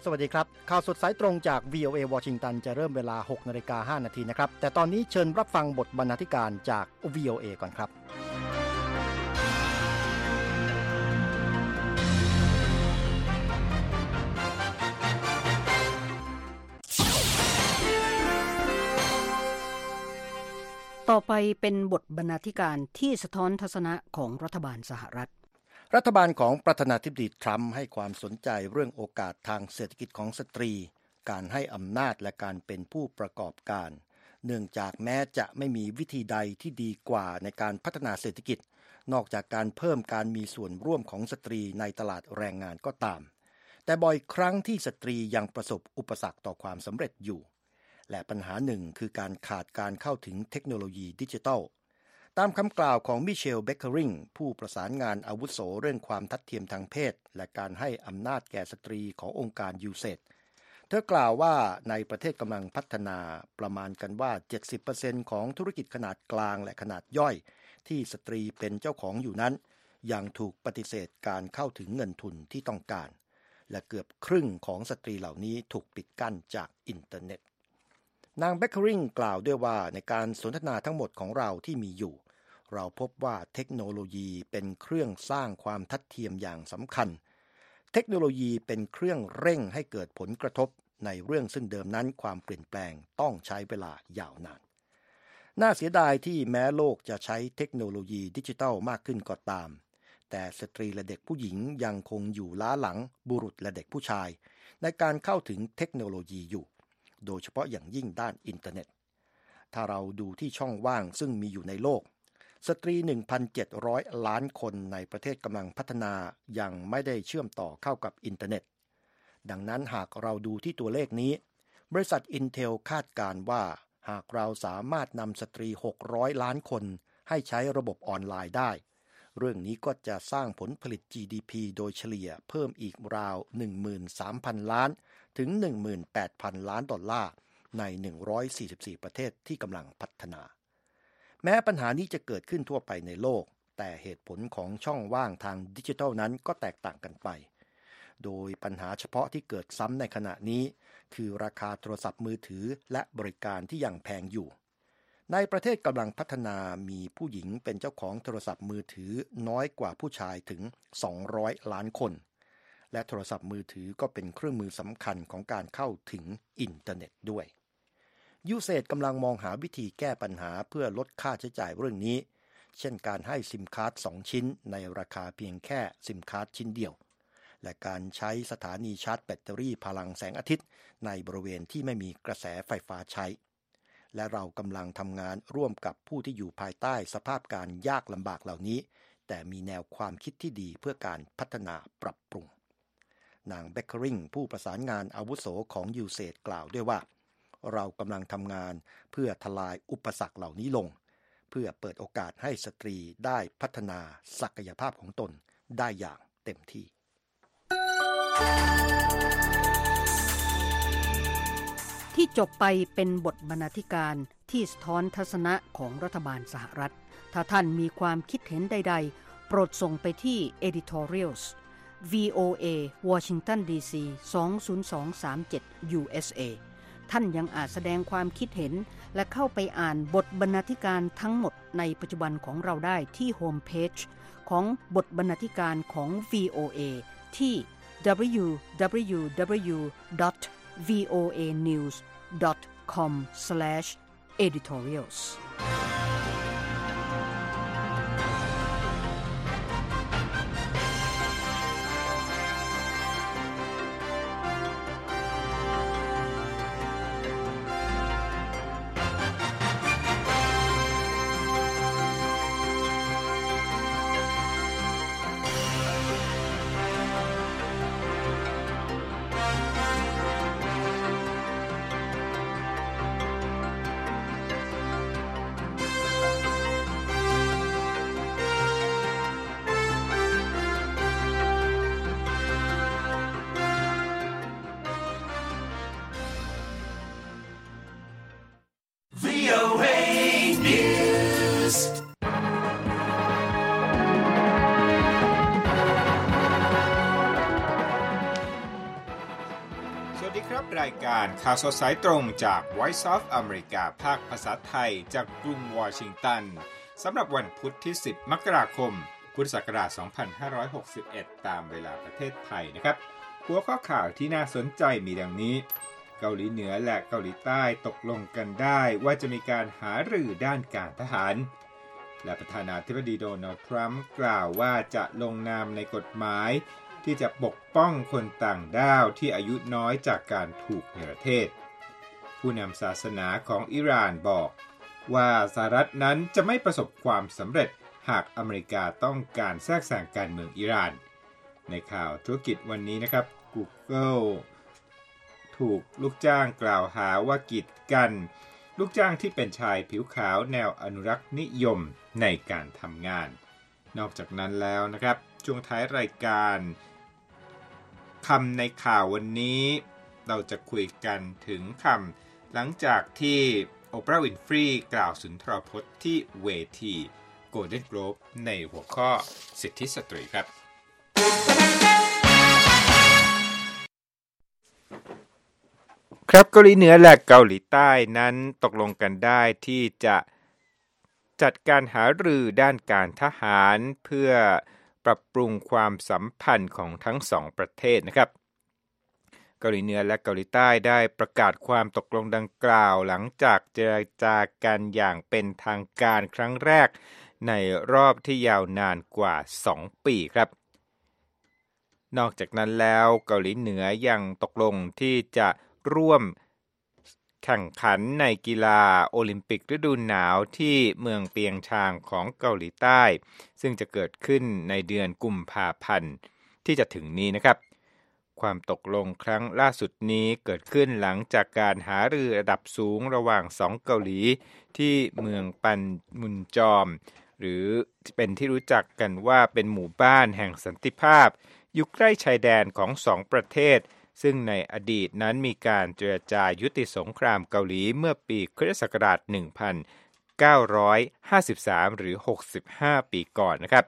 วัสดีครับข่าวสดสายตรงจาก VOA วอชิงตันจะเริ่มเวลา 6:05 น.นะครับแต่ตอนนี้เชิญรับฟังบทบรรณาธิการจาก VOA ก่อนครับต่อไปเป็นบทบรรณาธิการที่สะท้อนทัศนะของรัฐบาลสหรัฐรัฐบาลของประธานาธิบดีทรัมป์ให้ความสนใจเรื่องโอกาสทางเศรษฐกิจของสตรีการให้อำนาจและการเป็นผู้ประกอบการเนื่องจากแม้จะไม่มีวิธีใดที่ดีกว่าในการพัฒนาเศรษฐกิจนอกจากการเพิ่มการมีส่วนร่วมของสตรีในตลาดแรงงานก็ตามแต่บ่อยครั้งที่สตรียังประสบอุปสรรคต่อความสำเร็จอยู่และปัญหาหนึ่งคือการขาดการเข้าถึงเทคโนโลยีดิจิทัลตามคำกล่าวของมิเชล เบคเคอริงผู้ประสานงานอาวุโสเรื่องความทัดเทียมทางเพศและการให้อำนาจแก่สตรีขององค์การยูเซดเธอกล่าวว่าในประเทศกำลังพัฒนาประมาณกันว่า 70% ของธุรกิจขนาดกลางและขนาดย่อยที่สตรีเป็นเจ้าของอยู่นั้นยังถูกปฏิเสธการเข้าถึงเงินทุนที่ต้องการและเกือบครึ่งของสตรีเหล่านี้ถูกปิดกั้นจากอินเทอร์เน็ตนางเบคเคอริงกล่าวด้วยว่าในการสนทนาทั้งหมดของเราที่มีอยู่เราพบว่าเทคโนโลยีเป็นเครื่องสร้างความทัดเทียมอย่างสำคัญเทคโนโลยีเป็นเครื่องเร่งให้เกิดผลกระทบในเรื่องซึ่งเดิมนั้นความเปลี่ยนแปลงต้องใช้เวลายาวนานน่าเสียดายที่แม้โลกจะใช้เทคโนโลยีดิจิทัลมากขึ้นก็ตามแต่สตรีและเด็กผู้หญิงยังคงอยู่ล้าหลังบุรุษและเด็กผู้ชายในการเข้าถึงเทคโนโลยีอยู่โดยเฉพาะอย่างยิ่งด้านอินเทอร์เน็ตถ้าเราดูที่ช่องว่างซึ่งมีอยู่ในโลกสตรี 1,700 ล้านคนในประเทศกำลังพัฒนายังไม่ได้เชื่อมต่อเข้ากับอินเทอร์เน็ตดังนั้นหากเราดูที่ตัวเลขนี้บริษัท Intel คาดการณ์ว่าหากเราสามารถนำสตรี600ล้านคนให้ใช้ระบบออนไลน์ได้เรื่องนี้ก็จะสร้างผลผลิต GDP โดยเฉลี่ยเพิ่มอีกราว 13,000 ล้านถึง 18,000 ล้านดอลลาร์ใน144ประเทศที่กำลังพัฒนาแม้ปัญหานี้จะเกิดขึ้นทั่วไปในโลกแต่เหตุผลของช่องว่างทางดิจิทัลนั้นก็แตกต่างกันไปโดยปัญหาเฉพาะที่เกิดซ้ำในขณะนี้คือราคาโทรศัพท์มือถือและบริการที่ยังแพงอยู่ในประเทศกำลังพัฒนามีผู้หญิงเป็นเจ้าของโทรศัพท์มือถือน้อยกว่าผู้ชายถึง200ล้านคนและโทรศัพท์มือถือก็เป็นเครื่องมือสำคัญของการเข้าถึงอินเทอร์เน็ตด้วยยูเซดกำลังมองหาวิธีแก้ปัญหาเพื่อลดค่าใช้จ่ายเรื่องนี้เช่นการให้ซิมการ์ด2ชิ้นในราคาเพียงแค่ซิมการ์ดชิ้นเดียวและการใช้สถานีชาร์จแบตเตอรี่พลังแสงอาทิตย์ในบริเวณที่ไม่มีกระแสไฟฟ้าใช้และเรากำลังทำงานร่วมกับผู้ที่อยู่ภายใต้สภาพการยากลำบากเหล่านี้แต่มีแนวความคิดที่ดีเพื่อการพัฒนาปรับปรุงนางเบคเคอริงผู้ประสานงานอาวุโสของยูเซดกล่าวด้วยว่าเรากำลังทำงานเพื่อทลายอุปสรรคเหล่านี้ลงเพื่อเปิดโอกาสให้สตรีได้พัฒนาศักยภาพของตนได้อย่างเต็มที่ที่จบไปเป็นบทบรรณาธิการที่สะท้อนทัศนะของรัฐบาลสหรัฐถ้าท่านมีความคิดเห็นใดๆโปรดส่งไปที่ editorials VOA Washington DC 20237 USA ท่านยังอาจแสดงความคิดเห็นและเข้าไปอ่านบทบรรณาธิการทั้งหมดในปัจจุบันของเราได้ที่โฮมเพจของบทบรรณาธิการของ VOA ที่ www.voanews.com/editorials านข่าวสดสายตรงจาก Voice of America ภาคภาษาไทยจากกรุงวอชิงตันสำหรับวันพุธที่10มกราคมพุทธศักราช2561ตามเวลาประเทศไทยนะครับหัวข้อข่าวที่น่าสนใจมีดังนี้เกาหลีเหนือและเกาหลีใต้ตกลงกันได้ว่าจะมีการหารือด้านการทหารและประธานาธิบดีโดนัลด์ทรัมป์กล่าวว่าจะลงนามในกฎหมายที่จะปกป้องคนต่างด้าวที่อายุน้อยจากการถูกเนรเทศผู้นำศาสนาของอิหร่านบอกว่าสหรัฐนั้นจะไม่ประสบความสำเร็จหากอเมริกาต้องการแทรกแซงการเมืองอิหร่านในข่าวธุรกิจวันนี้นะครับ Google ถูกลูกจ้างกล่าวหาว่ากีดกันลูกจ้างที่เป็นชายผิวขาวแนวอนุรักษ์นิยมในการทำงานนอกจากนั้นแล้วนะครับช่วงท้ายรายการคำในข่าววันนี้เราจะคุยกันถึงคำหลังจากที่โอปราห์ วินฟรีกล่าวสุนทรพจน์ที่เวทีโกลเด้นโกลบในหัวข้อสิทธิสตรีครับครับเกาหลีเหนือและเกาหลีใต้นั้นตกลงกันได้ที่จะจัดการหารือด้านการทหารเพื่อปรับปรุงความสัมพันธ์ของทั้งสองประเทศนะครับเกาหลีเหนือและเกาหลีใต้ได้ประกาศความตกลงดังกล่าวหลังจากเจรจากันอย่างเป็นทางการครั้งแรกในรอบที่ยาวนานกว่า2ปีครับนอกจากนั้นแล้วเกาหลีเหนือยังตกลงที่จะร่วมแข่งขันในกีฬาโอลิมปิกฤดูหนาวที่เมืองเปียงชางของเกาหลีใต้ซึ่งจะเกิดขึ้นในเดือนกุมภาพันธ์ที่จะถึงนี้นะครับความตกลงครั้งล่าสุดนี้เกิดขึ้นหลังจากการหารือระดับสูงระหว่าง2เกาหลีที่เมืองปันมุนจอมหรือเป็นที่รู้จักกันว่าเป็นหมู่บ้านแห่งสันติภาพอยู่ใกล้ชายแดนของ2ประเทศซึ่งในอดีตนั้นมีการเจรจายุติสงครามเกาหลีเมื่อปีคริสต์ศักราช1953หรือ65ปีก่อนนะครับ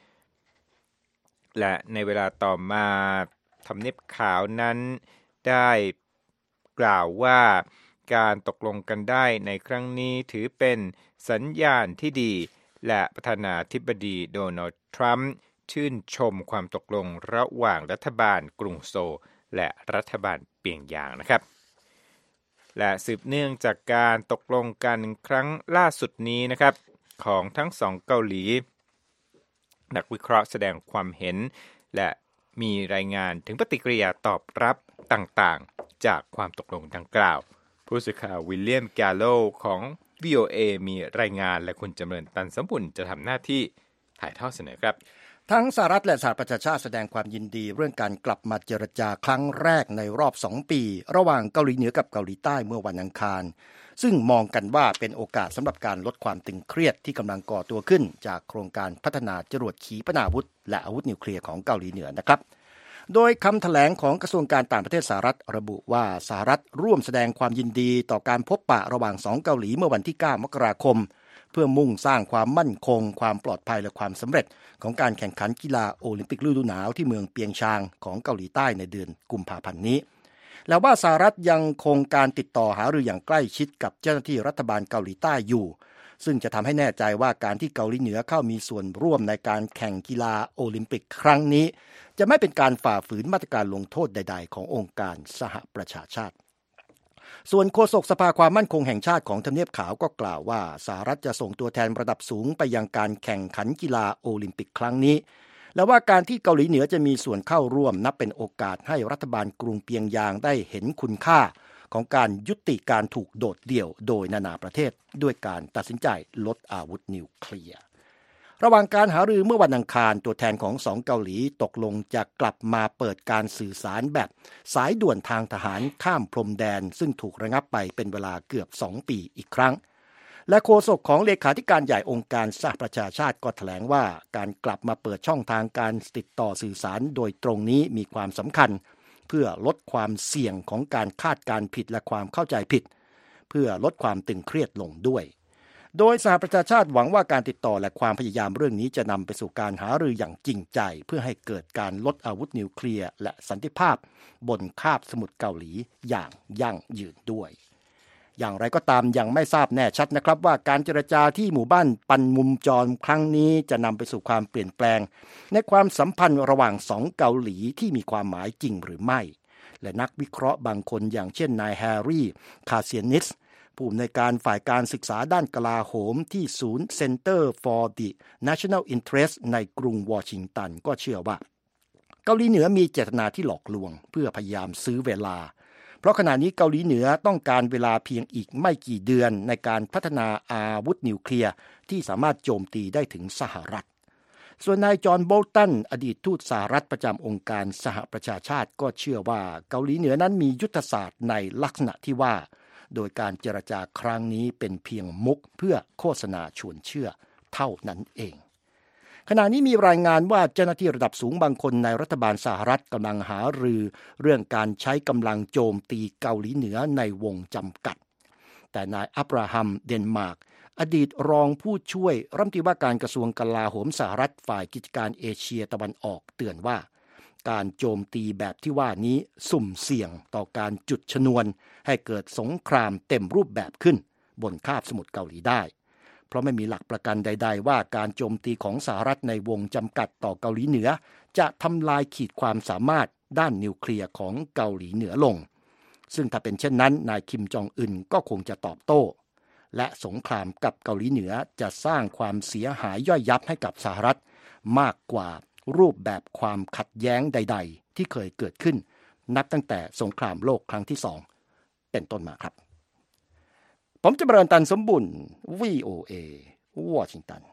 และในเวลาต่อมาทำเนียบขาวนั้นได้กล่าวว่าการตกลงกันได้ในครั้งนี้ถือเป็นสัญญาณที่ดีและประธานาธิบดีโดนัลด์ทรัมป์ชื่นชมความตกลงระหว่างรัฐบาลกรุงโซลและรัฐบาลเปียงยางนะครับและสืบเนื่องจากการตกลงกันครั้งล่าสุดนี้นะครับของทั้งสองเกาหลีนักวิเคราะห์แสดงความเห็นและมีรายงานถึงปฏิกิริยาตอบรับต่างๆจากความตกลงดังกล่าวผู้สื่อข่าววิลเลียมแกลโลของ VOA มีรายงานและคุณจำเริญตันสมบุญจะทำหน้าที่ถ่ายทอดเสนอครับทั้งสหรัฐและสหประชาชาติแสดงความยินดีเรื่องการกลับมาเจรจาครั้งแรกในรอบ2ปีระหว่างเกาหลีเหนือกับเกาหลีใต้เมื่อวันอังคารซึ่งมองกันว่าเป็นโอกาสสำหรับการลดความตึงเครียดที่กำลังก่อตัวขึ้นจากโครงการพัฒนาจรวดขีปนาวุธและอาวุธนิวเคลียร์ของเกาหลีเหนือนะครับโดยคำแถลงของกระทรวงการต่างประเทศสหรัฐระบุว่าสหรัฐร่วมแสดงความยินดีต่อการพบปะระหว่าง2เกาหลีเมื่อวันที่9มกราคมเพื่อมุ่งสร้างความมั่นคงความปลอดภัยและความสำเร็จของการแข่งขันกีฬาโอลิมปิกฤดูหนาวที่เมืองเปียงชางของเกาหลีใต้ในเดือนกุมภาพันธ์นี้แล้วว่าสหรัฐยังคงการติดต่อหารืออย่างใกล้ชิดกับเจ้าหน้าที่รัฐบาลเกาหลีใต้อยู่ซึ่งจะทำให้แน่ใจว่าการที่เกาหลีเหนือเข้ามีส่วนร่วมในการแข่งกีฬาโอลิมปิกครั้งนี้จะไม่เป็นการฝ่าฝืนมาตรการลงโทษใดๆขององค์การสหประชาชาติส่วนโฆษกสภาความมั่นคงแห่งชาติของทำเนียบขาวก็กล่าวว่าสหรัฐจะส่งตัวแทนระดับสูงไปยังการแข่งขันกีฬาโอลิมปิกครั้งนี้และว่าการที่เกาหลีเหนือจะมีส่วนเข้าร่วมนับเป็นโอกาสให้รัฐบาลกรุงเปียงยางได้เห็นคุณค่าของการยุติการถูกโดดเดี่ยวโดยนานาประเทศด้วยการตัดสินใจลดอาวุธนิวเคลียร์ระหว่างการหารือเมื่อวันอังคารตัวแทนของ2เกาหลีตกลงจะกลับมาเปิดการสื่อสารแบบสายด่วนทางทหารข้ามพรมแดนซึ่งถูกระงับไปเป็นเวลาเกือบ2ปีอีกครั้งและโฆษกของเลขาธิการใหญ่องค์การสหประชาชาติก็แถลงว่าการกลับมาเปิดช่องทางการติดต่อสื่อสารโดยตรงนี้มีความสำคัญเพื่อลดความเสี่ยงของการคาดการณ์ผิดและความเข้าใจผิดเพื่อลดความตึงเครียดลงด้วยโดยสหประชาชาติหวังว่าการติดต่อและความพยายามเรื่องนี้จะนำไปสู่การหารืออย่างจริงใจเพื่อให้เกิดการลดอาวุธนิวเคลียร์และสันติภาพบนคาบสมุทรเกาหลีอย่างยั่งยืนด้วยอย่างไรก็ตามยังไม่ทราบแน่ชัดนะครับว่าการเจรจาที่หมู่บ้านปันมุมจรครั้งนี้จะนำไปสู่ความเปลี่ยนแปลงในความสัมพันธ์ระหว่างสองเกาหลีที่มีความหมายจริงหรือไม่และนักวิเคราะห์บางคนอย่างเช่นนายแฮร์รี่คาเซียนิสผู้อำนวยการฝ่ายการศึกษาด้านกลาโหมที่ศูนย์ Center for the National Interest ในกรุงวอชิงตันก็เชื่อว่าเกาหลีเหนือมีเจตนาที่หลอกลวงเพื่อพยายามซื้อเวลาเพราะขณะนี้เกาหลีเหนือต้องการเวลาเพียงอีกไม่กี่เดือนในการพัฒนาอาวุธนิวเคลียร์ที่สามารถโจมตีได้ถึงสหรัฐส่วนนายจอห์น โบลตันอดีตทูตสหรัฐประจำองค์การสหประชาชาติก็เชื่อว่าเกาหลีเหนือนั้นมียุทธศาสตร์ในลักษณะที่ว่าโดยการเจรจาครั้งนี้เป็นเพียงมุกเพื่อโฆษณาชวนเชื่อเท่านั้นเองขณะนี้มีรายงานว่าเจ้าหน้าที่ระดับสูงบางคนในรัฐบาลสหรัฐกำลังหารือเรื่องการใช้กำลังโจมตีเกาหลีเหนือในวงจำกัดแต่นายอับราฮัม เดนมาร์กอดีตรองผู้ช่วยรัฐมนตรีว่าการกระทรวงกลาโหมสหรัฐฝ่ายกิจการเอเชียตะวันออกเตือนว่าการโจมตีแบบที่ว่านี้สุ่มเสี่ยงต่อการจุดชนวนให้เกิดสงครามเต็มรูปแบบขึ้นบนคาบสมุทรเกาหลีได้เพราะไม่มีหลักประกันใดๆว่าการโจมตีของสหรัฐในวงจำกัดต่อเกาหลีเหนือจะทำลายขีดความสามารถด้านนิวเคลียร์ของเกาหลีเหนือลงซึ่งถ้าเป็นเช่นนั้นนายคิมจองอึนก็คงจะตอบโต้และสงครามกับเกาหลีเหนือจะสร้างความเสียหายย่อยยับให้กับสหรัฐมากกว่ารูปแบบความขัดแย้งใดๆที่เคยเกิดขึ้นนับตั้งแต่สงครามโลกครั้งที่2เป็นต้นมาครับผมจะบรรตันสมบุญ VOA วอชิงตัน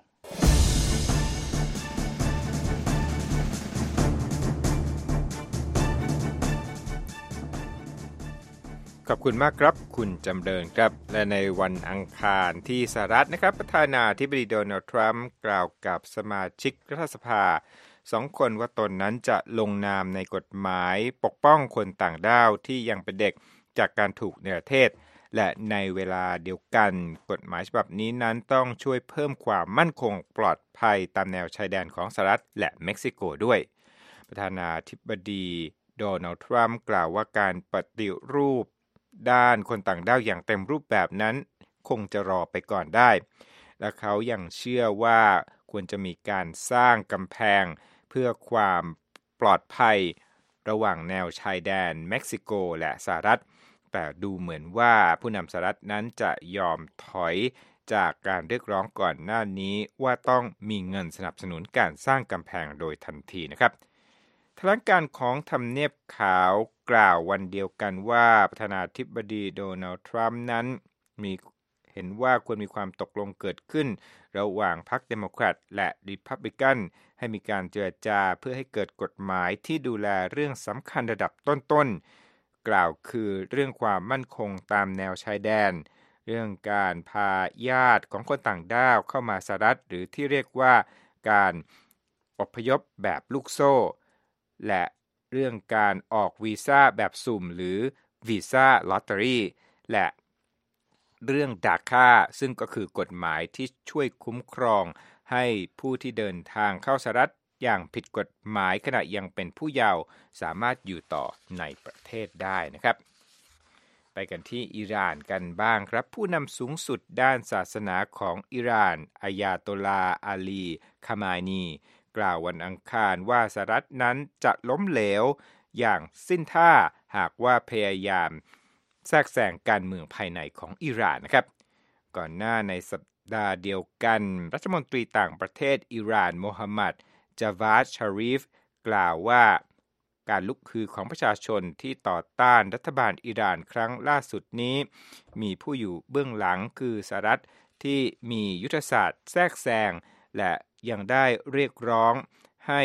ขอบคุณมากครับคุณจำเริญครับและในวันอังคารที่สหรัฐนะครับประธานาธิบดีโดนัลด์ทรัมป์กล่าวกับสมาชิกรัฐสภา2 คนว่าตนนั้นจะลงนามในกฎหมายปกป้องคนต่างด้าวที่ยังเป็นเด็กจากการถูกเนรเทศและในเวลาเดียวกันกฎหมายฉบับนี้นั้นต้องช่วยเพิ่มความมั่นคงปลอดภัยตามแนวชายแดนของสหรัฐและเม็กซิโกด้วยประธานาธิบดีโดนัลด์ทรัมป์กล่าวว่าการปฏิรูปด้านคนต่างด้าวอย่างเต็มรูปแบบนั้นคงจะรอไปก่อนได้และเขายังเชื่อว่าควรจะมีการสร้างกำแพงเพื่อความปลอดภัยระหว่างแนวชายแดนเม็กซิโกและสหรัฐแต่ดูเหมือนว่าผู้นำสหรัฐนั้นจะยอมถอยจากการเรียกร้องก่อนหน้านี้ว่าต้องมีเงินสนับสนุนการสร้างกำแพงโดยทันทีนะครับแถลงการของทำเนียบขาวกล่าววันเดียวกันว่าประธานาธิบดีโดนัลด์ทรัมป์นั้นเห็นว่าควรมีความตกลงเกิดขึ้นระหว่างพรรคเดโมแครตและรีพับลิกันให้มีการเจรจาเพื่อให้เกิดกฎหมายที่ดูแลเรื่องสำคัญระดับต้นๆกล่าวคือเรื่องความมั่นคงตามแนวชายแดนเรื่องการพาญาติของคนต่างด้าวเข้ามาสหรัฐหรือที่เรียกว่าการอพยพแบบลูกโซ่และเรื่องการออกวีซ่าแบบสุ่มหรือวีซ่าลอตเตอรี่และเรื่องดาค่าซึ่งก็คือกฎหมายที่ช่วยคุ้มครองให้ผู้ที่เดินทางเข้าสหรัฐอย่างผิดกฎหมายขณะยังเป็นผู้เยาว์สามารถอยู่ต่อในประเทศได้นะครับไปกันที่อิหร่านกันบ้างครับผู้นำสูงสุดด้านศาสนาของอิหร่านอายาโตลาอาลีคามานีกล่าววันอังคารว่าสหรัฐนั้นจะล้มเหลวอย่างสิ้นท่าหากว่าพยายามแทรกแซงการเมืองภายในของอิหร่านนะครับก่อนหน้าในสัปดาห์เดียวกันรัฐมนตรีต่างประเทศอิหร่านโมฮัมหมัดจาวาดชารีฟกล่าวว่าการลุกคือของประชาชนที่ต่อต้านรัฐบาลอิหร่านครั้งล่าสุดนี้มีผู้อยู่เบื้องหลังคือสหรัฐที่มียุทธศาสตร์แทรกแซงและยังได้เรียกร้องให้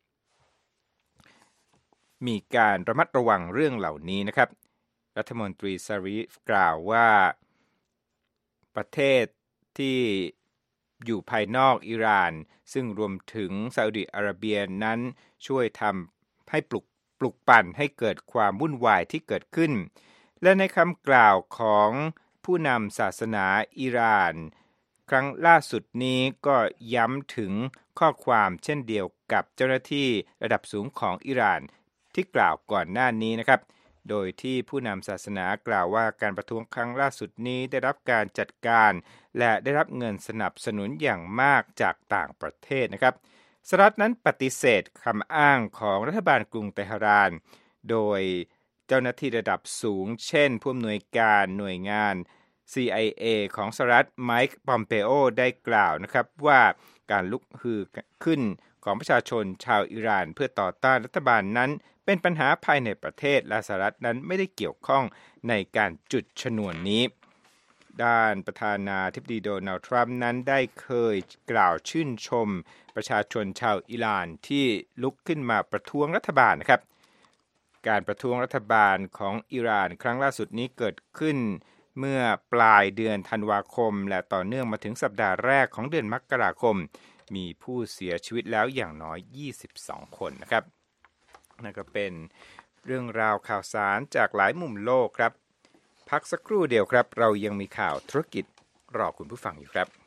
มีการระมัดระวังเรื่องเหล่านี้นะครับรัฐมนตรีซารีฟกล่าวว่าประเทศที่อยู่ภายนอกอิหร่านซึ่งรวมถึงซาอุดิอาระเบียนั้นช่วยทำให้ปลุกปั่นให้เกิดความวุ่นวายที่เกิดขึ้นและในคำกล่าวของผู้นำศาสนาอิหร่านครั้งล่าสุดนี้ก็ย้ำถึงข้อความเช่นเดียวกับเจ้าหน้าที่ระดับสูงของอิหร่านที่กล่าวก่อนหน้านี้นะครับโดยที่ผู้นำศาสนากล่าวว่าการประท้วงครั้งล่าสุดนี้ได้รับการจัดการและได้รับเงินสนับสนุนอย่างมากจากต่างประเทศนะครับสหรัฐนั้นปฏิเสธคำอ้างของรัฐบาลกรุงเตหะรานโดยเจ้าหน้าที่ระดับสูงเช่นผู้อำนวยการหน่วยงาน CIA ของสหรัฐไมค์ปอมเปโอได้กล่าวนะครับว่าการลุกฮือขึ้นของประชาชนชาวอิหร่านเพื่อต่อต้านรัฐบาลนั้นเป็นปัญหาภายในประเทศและสหรัฐนั้นไม่ได้เกี่ยวข้องในการจุดชนวนนี้ด้านประธานาธิบดีโดนัลด์ทรัมป์นั้นได้เคยกล่าวชื่นชมประชาชนชาวอิหร่านที่ลุกขึ้นมาประท้วงรัฐบาลนะครับการประท้วงรัฐบาลของอิหร่านครั้งล่าสุดนี้เกิดขึ้นเมื่อปลายเดือนธันวาคมและต่อเนื่องมาถึงสัปดาห์แรกของเดือนมกราคมมีผู้เสียชีวิตแล้วอย่างน้อย22คนนะครับนั่นก็เป็นเรื่องราวข่าวสารจากหลายมุมโลกครับพักสักครู่เดียวครับเรายังมีข่าวธุรกิจรอคุณผู้ฟังอยู่ครับ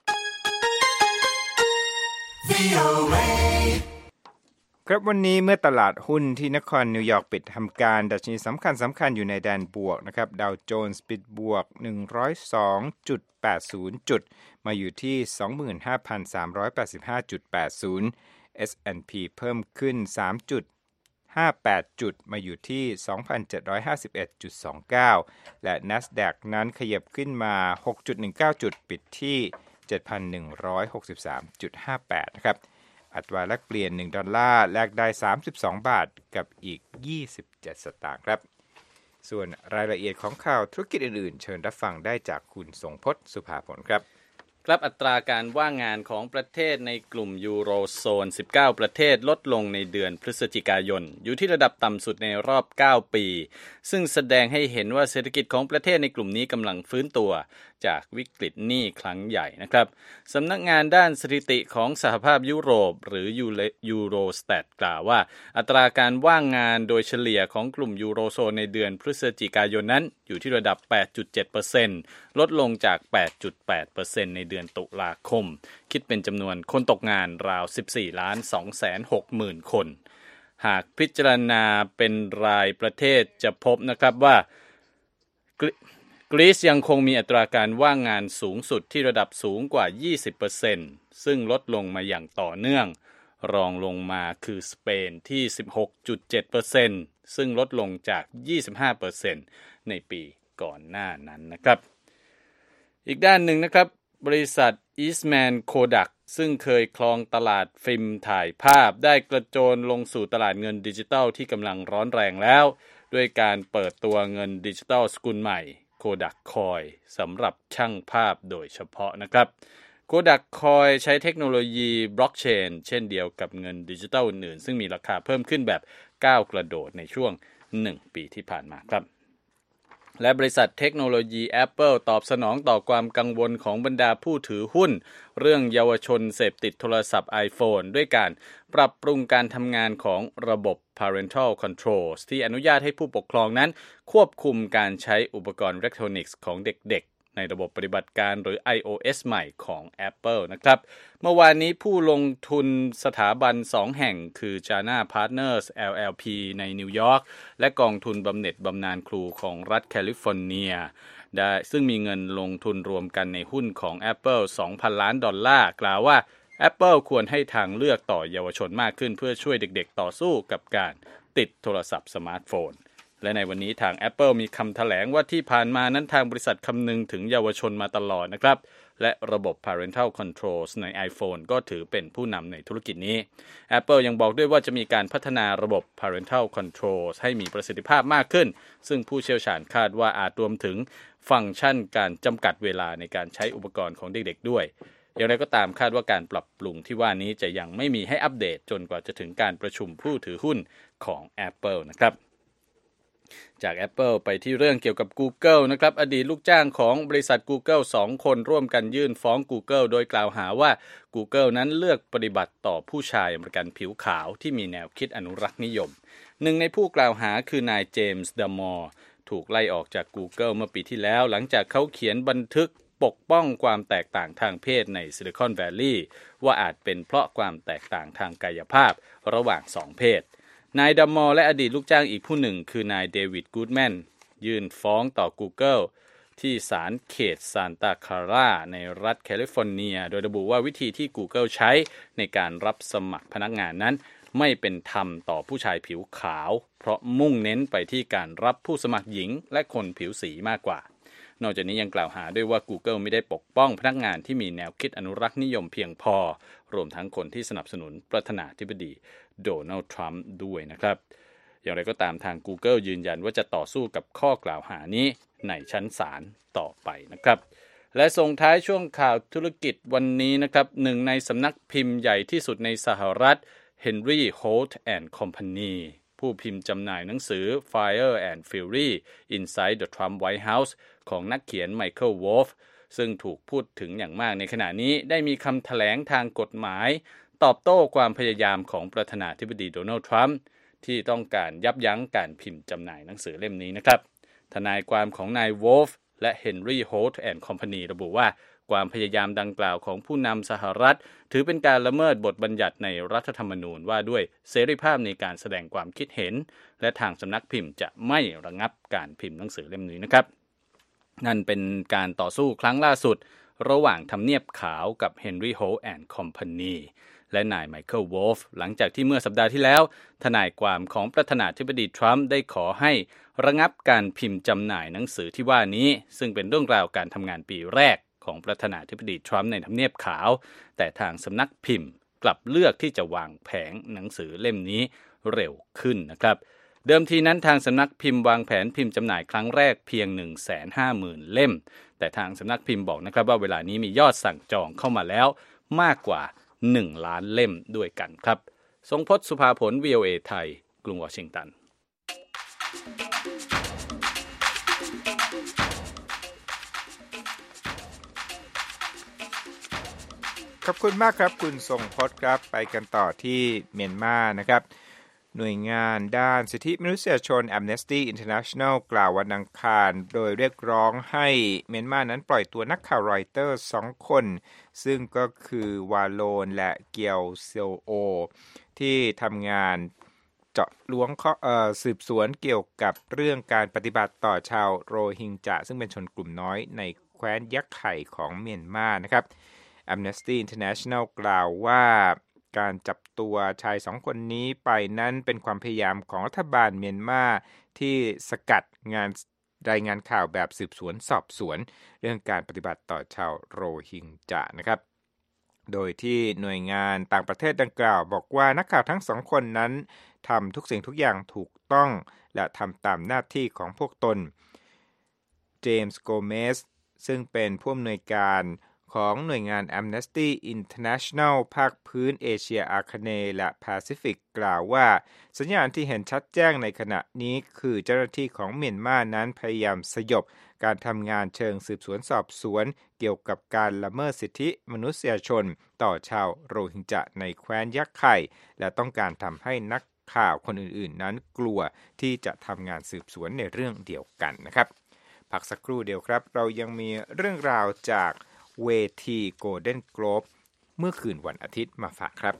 ครับวันนี้เมื่อตลาดหุ้นที่นครนิวยอร์กปิดทำการดัชนีสำคัญอยู่ในแดนบวกนะครับดาวโจนส์ปิดบวก 102.80 จุดมาอยู่ที่ 25,385.80 S&P เพิ่มขึ้น 3.58 จุดมาอยู่ที่ 2,751.29 และ NASDAQ นั้นขยับขึ้นมา 6.19 จุดปิดที่ 7,163.58 นะครับอัตราแลกเปลี่ยน1ดอลลาร์แลกได้32บาทกับอีก27สตางค์ครับส่วนรายละเอียดของข่าวธุรกิจอื่นๆเชิญรับฟังได้จากคุณทรงพจน์สุภาผลครับครับอัตราการว่างงานของประเทศในกลุ่มยูโรโซน19ประเทศลดลงในเดือนพฤศจิกายนอยู่ที่ระดับต่ำสุดในรอบ9ปีซึ่งแสดงให้เห็นว่าเศรษฐกิจของประเทศในกลุ่มนี้กำลังฟื้นตัวจากวิกฤตหนี้ครั้งใหญ่นะครับสำนักงานด้านสถิติของสหภาพยุโรปหรือยูโรสแตทกล่าวว่าอัตราการว่างงานโดยเฉลี่ยของกลุ่มยูโรโซนในเดือนพฤศจิกายนนั้นอยู่ที่ระดับ 8.7% ลดลงจาก 8.8% ในเดือนตุลาคมคิดเป็นจำนวนคนตกงานราว 14,260,000 คนหากพิจารณาเป็นรายประเทศจะพบนะครับว่ากรีซยังคงมีอัตราการว่างงานสูงสุดที่ระดับสูงกว่า 20% ซึ่งลดลงมาอย่างต่อเนื่องรองลงมาคือสเปนที่ 16.7% ซึ่งลดลงจาก 25% ในปีก่อนหน้านั้นนะครับอีกด้านหนึ่งนะครับบริษัท Eastman Kodak ซึ่งเคยครองตลาดฟิล์มถ่ายภาพได้กระโจนลงสู่ตลาดเงินดิจิทัลที่กำลังร้อนแรงแล้วด้วยการเปิดตัวเงินดิจิทัลสกุลใหม่ Kodak Coin สำหรับช่างภาพโดยเฉพาะนะครับ Kodak Coin ใช้เทคโนโลยีบล็อกเชนเช่นเดียวกับเงินดิจิทัลอื่นๆซึ่งมีราคาเพิ่มขึ้นแบบก้าวกระโดดในช่วง1ปีที่ผ่านมาครับและบริษัทเทคโนโลยี Apple ตอบสนองต่อความกังวลของบรรดาผู้ถือหุ้นเรื่องเยาวชนเสพติดโทรศัพท์ iPhone ด้วยการปรับปรุงการทำงานของระบบ Parental Controls ที่อนุญาตให้ผู้ปกครองนั้นควบคุมการใช้อุปกรณ์อิเล็กทรอนิกส์ของเด็กๆในระบบปฏิบัติการหรือ iOS ใหม่ของ Apple นะครับเมื่อวานนี้ผู้ลงทุนสถาบัน2แห่งคือ Jana Partners LLP ในนิวยอร์กและกองทุนบำเหน็จบำนาญครูของรัฐแคลิฟอร์เนียได้ซึ่งมีเงินลงทุนรวมกันในหุ้นของ Apple $2,000 ล้านกล่าวว่า Apple ควรให้ทางเลือกต่อเยาวชนมากขึ้นเพื่อช่วยเด็กๆต่อสู้กับการติดโทรศัพท์สมาร์ทโฟนและในวันนี้ทาง Apple มีคำแถลงว่าที่ผ่านมานั้นทางบริษัทคำนึงถึงเยาวชนมาตลอดนะครับและระบบ Parental Controls ใน iPhone ก็ถือเป็นผู้นำในธุรกิจนี้ Apple ยังบอกด้วยว่าจะมีการพัฒนาระบบ Parental Controls ให้มีประสิทธิภาพมากขึ้นซึ่งผู้เชี่ยวชาญคาดว่าอาจรวมถึงฟังก์ชันการจำกัดเวลาในการใช้อุปกรณ์ของเด็กๆด้วยอย่างไรก็ตามคาดว่าการปรับปรุงที่ว่านี้จะยังไม่มีให้อัปเดตจนกว่าจะถึงการประชุมผู้ถือหุ้นของ Apple นะครับจาก Apple ไปที่เรื่องเกี่ยวกับ Google นะครับอดีตลูกจ้างของบริษัท Google 2 คนร่วมกันยื่นฟ้อง Google โดยกล่าวหาว่า Google นั้นเลือกปฏิบัติต่อผู้ชายอเมริกันผิวขาวที่มีแนวคิดอนุรักษ์นิยมหนึ่งในผู้กล่าวหาคือนายเจมส์ ดัมมอร์ถูกไล่ออกจาก Google เมื่อปีที่แล้วหลังจากเขาเขียนบันทึกปปกป้องความแตกต่างทางเพศในซิลิคอนแวลลีย์ว่าอาจเป็นเพราะความแตกต่างทางกายภาพระหว่างสองเพศนายดัมมอร์และอดีตลูกจ้างอีกผู้หนึ่งคือนายเดวิดกูดแมนยื่นฟ้องต่อ Google ที่ศาลเขตซานตาคลาราในรัฐแคลิฟอร์เนียโดยระบุว่าวิธีที่ Google ใช้ในการรับสมัครพนักงานนั้นไม่เป็นธรรมต่อผู้ชายผิวขาวเพราะมุ่งเน้นไปที่การรับผู้สมัครหญิงและคนผิวสีมากกว่านอกจากนี้ยังกล่าวหาด้วยว่า Google ไม่ได้ปกป้องพนักงานที่มีแนวคิดอนุรักษ์นิยมเพียงพอรวมทั้งคนที่สนับสนุนประธานาธิบดีโดนัลด์ทรัมป์ด้วยนะครับอย่างไรก็ตามทาง Google ยืนยันว่าจะต่อสู้กับข้อกล่าวหานี้ในชั้นศาลต่อไปนะครับและส่งท้ายช่วงข่าวธุรกิจวันนี้นะครับหนึ่งในสำนักพิมพ์ใหญ่ที่สุดในสหรัฐ Henry Holt and Company ผู้พิมพ์จำหน่ายหนังสือ Fire and Fury Inside the Trump White House ของนักเขียนไมเคิล วอล์ฟซึ่งถูกพูดถึงอย่างมากในขณะนี้ได้มีคำแถลงทางกฎหมายตอบโต้ความพยายามของประธานาธิบดีโดนัลด์ทรัมป์ที่ต้องการยับยั้งการพิมพ์จำหน่ายหนังสือเล่มนี้นะครับทนายความของนายวอล์ฟและ Henry Holt and Company ระบุว่าความพยายามดังกล่าวของผู้นำสหรัฐถือเป็นการละเมิดบทบัญญัติในรัฐธรรมนูญว่าด้วยเสรีภาพในการแสดงความคิดเห็นและทางสำนักพิมพ์จะไม่ระงับการพิมพ์หนังสือเล่มนี้นะครับนั่นเป็นการต่อสู้ครั้งล่าสุดระหว่างทำเนียบขาวกับ Henry Holt and Company และนายไมเคิล วอล์ฟหลังจากที่เมื่อสัปดาห์ที่แล้วทนายความของประธานาธิบดีทรัมป์ได้ขอให้ระงับการพิมพ์จำหน่ายหนังสือที่ว่านี้ซึ่งเป็นเรื่องราวการทำงานปีแรกของประธานาธิบดีทรัมป์ในทำเนียบขาวแต่ทางสำนักพิมพ์กลับเลือกที่จะวางแผงหนังสือเล่มนี้เร็วขึ้นนะครับเดิมทีนั้นทางสำนักพิมพ์วางแผนพิมพ์จำหน่ายครั้งแรกเพียง 150,000 เล่มแต่ทางสำนักพิมพ์บอกนะครับว่าเวลานี้มียอดสั่งจองเข้ามาแล้วมากกว่า1 ล้านเล่มด้วยกันครับทรงพจน์ สุภาผล VOA ไทยกรุงวอชิงตันขอบคุณมากครับคุณทรงพจน์ครับไปกันต่อที่เมียนมานะครับหน่วยงานด้านสิทธิมนุษยชน Amnesty International กล่าววันอังคารโดยเรียกร้องให้เมียนมานั้นปล่อยตัวนักข่าวรอยเตอร์2 คนซึ่งก็คือวาโลนและเกียวเซโอที่ทำงานเจาะล้วงสืบสวนเกี่ยวกับเรื่องการปฏิบัติต่อชาวโรฮิงญาซึ่งเป็นชนกลุ่มน้อยในแคว้นยักษ์ไข่ของเมียนมานะครับAmnesty International กล่าวว่าการจับตัวชาย2 คนนี้ไปนั้นเป็นความพยายามของรัฐบาลเมียนมาที่สกัดรายงานข่าวแบบสืบสวนสอบสวนเรื่องการปฏิบัติต่อชาวโรฮิงญานะครับโดยที่หน่วยงานต่างประเทศดังกล่าวบอกว่านักข่าวทั้ง2 คนนั้นทำทุกสิ่งทุกอย่างถูกต้องและทำตามหน้าที่ของพวกตนเจมส์โกเมสซึ่งเป็นผู้อำนวยการของหน่วยงาน Amnesty International ภาคพื้นเอเชียอาคเนย์และแปซิฟิกกล่าวว่าสัญญาณที่เห็นชัดแจ้งในขณะนี้คือเจ้าหน้าที่ของเมียนมานั้นพยายามสยบการทำงานเชิงสืบสวนสอบสวนเกี่ยวกับการละเมิดสิทธิมนุษยชนต่อชาวโรฮิงญาในแคว้นยักษ์ไข่และต้องการทำให้นักข่าวคนอื่นๆนั้นกลัวที่จะทำงานสืบสวนในเรื่องเดียวกันนะครับพักสักครู่เดียวครับเรายังมีเรื่องราวจากเวทีโกลเด้นโกลบเมื่อคืนวันอาทิตย์มาฝากครับ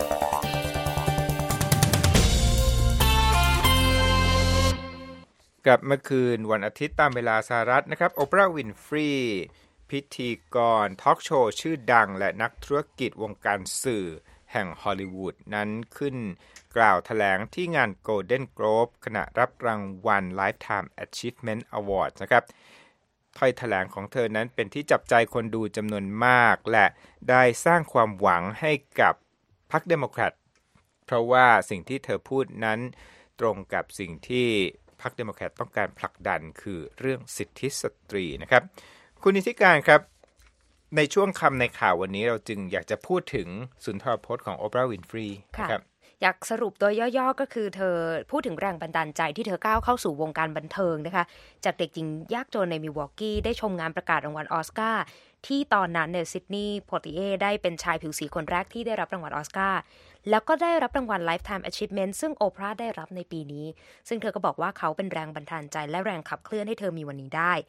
กับเมื่อคืนวันอาทิตย์ตามเวลาสหรัฐนะครับโอปราห์วินฟรีพิธีกรทอล์กโชว์ชื่อดังและนักธุรกิจวงการสื่อแห่งฮอลลีวูดนั้นขึ้นกล่าวแถลงที่งาน Golden Globe ขณะรับรางวัล Lifetime Achievement Award นะครับถ้อยแถลงของเธอนั้นเป็นที่จับใจคนดูจำนวนมากและได้สร้างความหวังให้กับพรรคเดโมแครตเพราะว่าสิ่งที่เธอพูดนั้นตรงกับสิ่งที่พรรคเดโมแครตต้องการผลักดันคือเรื่องสิทธิสตรีนะครับคุณนิติการครับในช่วงคำในข่าววันนี้เราจึงอยากจะพูดถึงสุนทรพจน์ของโอปราห์วินฟรีครับอยากสรุปโดยย่อๆก็คือเธอพูดถึงแรงบันดาลใจที่เธอก้าวเข้าสู่วงการบันเทิงนะคะจากเด็กหญิงยากจนในมิลวอกกี้ได้ชมงานประกาศรางวัลออสการ์ที่ตอนนั้นเนี่ยซิดนีย์โพติเอได้เป็นชายผิวสีคนแรกที่ได้รับรางวัลออสการ์แล้วก็ได้รับรางวัล Lifetime Achievement ซึ่งโอปราห์ได้รับในปีนี้ซึ่งเธอก็บอกว่าเขาเป็นแรงบันดาลใจและแรงขับเคลื่อนให้เธอมีวันนี้ได้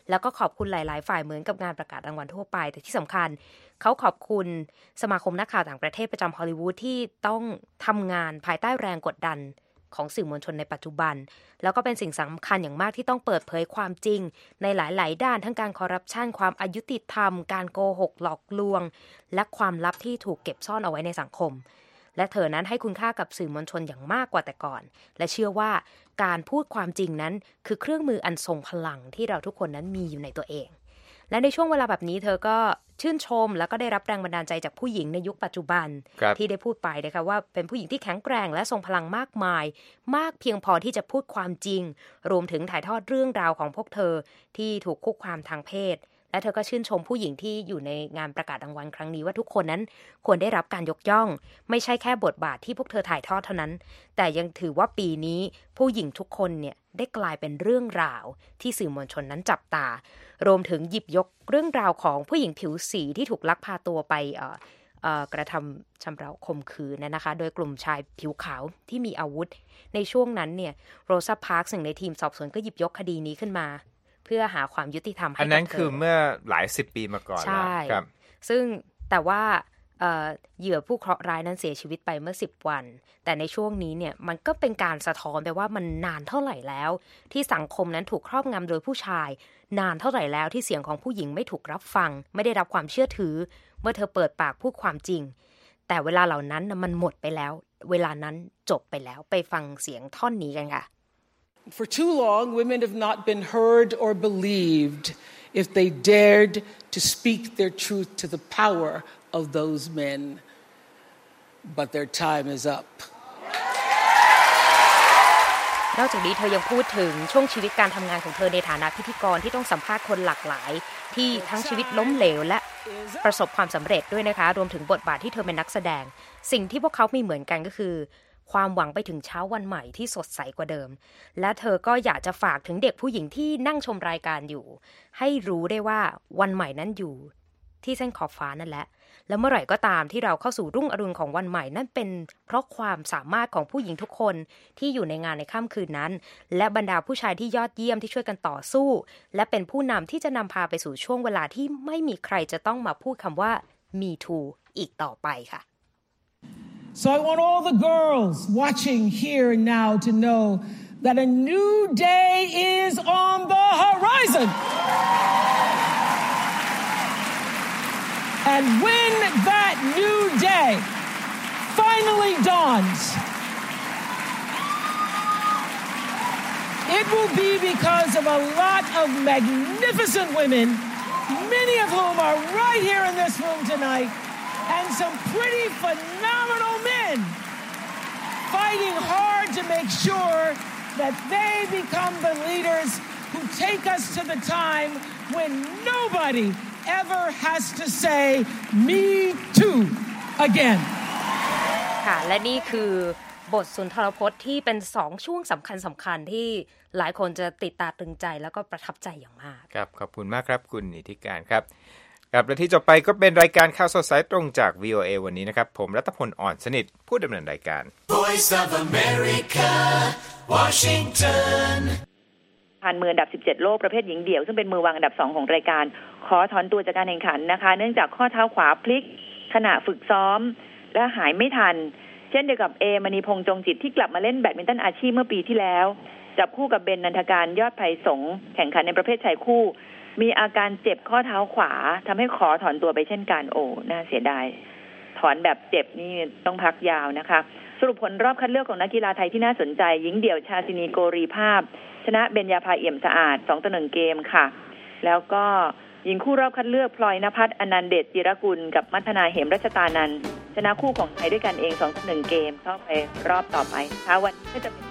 แล้วก็ขอบคุณหลายๆฝ่ายเหมือนกับงานประกาศรางวัลทั่วไปแต่ที่สำคัญเขาขอบคุณสมาคมนักข่าวต่างประเทศประจำฮอลลีวูดที่ต้องทำงานภายใต้แรงกดดันของสื่อมวลชนในปัจจุบันแล้วก็เป็นสิ่งสำคัญอย่างมากที่ต้องเปิดเผยความจริงในหลายๆด้านทั้งการคอร์รัปชันความอยุติธรรมการโกหกหลอกลวงและความลับที่ถูกเก็บซ่อนเอาไว้ในสังคมและเธอนั้นให้คุณค่ากับสื่อมวลชนอย่างมากกว่าแต่ก่อนและเชื่อว่าการพูดความจริงนั้นคือเครื่องมืออันทรงพลังที่เราทุกคนนั้นมีอยู่ในตัวเองและในช่วงเวลาแบบนี้เธอก็ชื่นชมแล้วก็ได้รับแรงบันดาลใจจากผู้หญิงในยุคปัจจุบันที่ได้พูดไปนะคะว่าเป็นผู้หญิงที่แข็งแกร่งและทรงพลังมากมายมากเพียงพอที่จะพูดความจริงรวมถึงถ่ายทอดเรื่องราวของพวกเธอที่ถูกคุกคามทางเพศและเธอก็ชื่นชมผู้หญิงที่อยู่ในงานประกาศรางวัลครั้งนี้ว่าทุกคนนั้นควรได้รับการยกย่องไม่ใช่แค่บทบาทที่พวกเธอถ่ายทอดเท่านั้นแต่ยังถือว่าปีนี้ผู้หญิงทุกคนเนี่ยได้กลายเป็นเรื่องราวที่สื่อมวลชนนั้นจับตารวมถึงหยิบยกเรื่องราวของผู้หญิงผิวสีที่ถูกลักพาตัวไปกระทำชำเราข่มขืนนะคะโดยกลุ่มชายผิวขาวที่มีอาวุธในช่วงนั้นเนี่ยโรซาพาร์คซึ่งในทีมสอบสวนก็หยิบยกคดีนี้ขึ้นมาเพื่อหาความยุติธรรมให้กับเธออันนั้นคือเมื่อหลาย10ปีมาก่อนแล้วครับซึ่งแต่ว่าเหยื่อผู้เคราะห์ร้ายนั้นเสียชีวิตไปเมื่อ10วันแต่ในช่วงนี้เนี่ยมันก็เป็นการสะท้อนไปว่ามันนานเท่าไหร่แล้วที่สังคมนั้นถูกครอบงำโดยผู้ชายนานเท่าไหร่แล้วที่เสียงของผู้หญิงไม่ถูกรับฟังไม่ได้รับความเชื่อถือเมื่อเธอเปิดปากพูดความจริงแต่เวลาเหล่านั้นมันหมดไปแล้วเวลานั้นจบไปแล้วไปฟังเสียงท่อนนี้กันค่ะ For too long, women have not been heard or believed if they dared to speak their truth to the power of those men. But their time is up. นอกจากนี้เธอยังพูดถึงช่วงชีวิตการทำงานของเธอในฐานะพิธีกรที่ต้องสัมภาษณ์คนหลากหลายที่ทั้งชีวิตล้มเหลวและประสบความสำเร็จด้วยนะคะรวมถึงบทบาทที่เธอเป็นนักแสดงสิ่งที่พวกเขามีเหมือนกันก็คือความหวังไปถึงเช้าวันใหม่ที่สดใสกว่าเดิมและเธอก็อยากจะฝากถึงเด็กผู้หญิงที่นั่งชมรายการอยู่ให้รู้ได้ว่าวันใหม่นั้นอยู่ที่เส้นขอบฟ้านั่นแหละแล้วเมื่อไหร่ก็ตามที่เราเข้าสู่รุ่งอรุณของวันใหม่นั่นเป็นเพราะความสามารถของผู้หญิงทุกคนที่อยู่ในงานในค่ำคืนนั้นและบรรดาผู้ชายที่ยอดเยี่ยมที่ช่วยกันต่อสู้และเป็นผู้นำที่จะนำพาไปสู่ช่วงเวลาที่ไม่มีใครจะต้องมาพูดคำว่า Me Too อีกต่อไปค่ะ So I want all the girls watching here and now to know that a new day is on the horizon. And when that new day finally dawns, it will be because of a lot of magnificent women, many of whom are right here in this room tonight.And some pretty phenomenal men fighting hard to make sure that they become the leaders who take us to the time when nobody ever has to say me too again ค่ะและนี่คือบทสุนทรพจน์ที่เป็น2ช่วงสำคัญที่หลายคนจะติดตาตรึงใจแล้วก็ประทับใจอย่างมากครับขอบคุณมากครับคุณอิทธิการครับครับและที่จบไปก็เป็นรายการข่าวสดสายตรงจาก VOA วันนี้นะครับผมรัตพลอ่อนสนิทผู้ดำเนินรายการ Voice of America Washington ผ่านมืออันดับ17โลกประเภทหญิงเดี่ยวซึ่งเป็นมือวางอันดับ2ของรายการขอถอนตัวจากการแข่งขันนะคะเนื่องจากข้อเท้าขวาพลิกขณะฝึกซ้อมและหายไม่ทันเช่นเดียวกับเอมณีพงษ์จงจิตที่กลับมาเล่นแบดมินตันอาชีพเมื่อปีที่แล้วจับคู่กับเบนนันทการยอดไพศงแข่งขันในประเภทชายคู่มีอาการเจ็บข้อเท้าขวาทำให้ขอถอนตัวไปเช่นกันโอ้น่าเสียดายถอนแบบเจ็บนี่ต้องพักยาวนะคะสรุปผลรอบคัดเลือกของนักกีฬาไทยที่น่าสนใจหญิงเดี่ยวชาซินีโกรีภาพชนะเบญญาภาเอี่ยมสะอาด 2-1 เกมค่ะแล้วก็หญิงคู่รอบคัดเลือกพลอยณภัทรอนันต์เดชจิรกุลกับมัทนาเหมรัชตานันท์ชนะคู่ของไทยด้วยกันเอง 2-1 เกมเข้าไปรอบต่อไปวันนี้ก็จะเป็น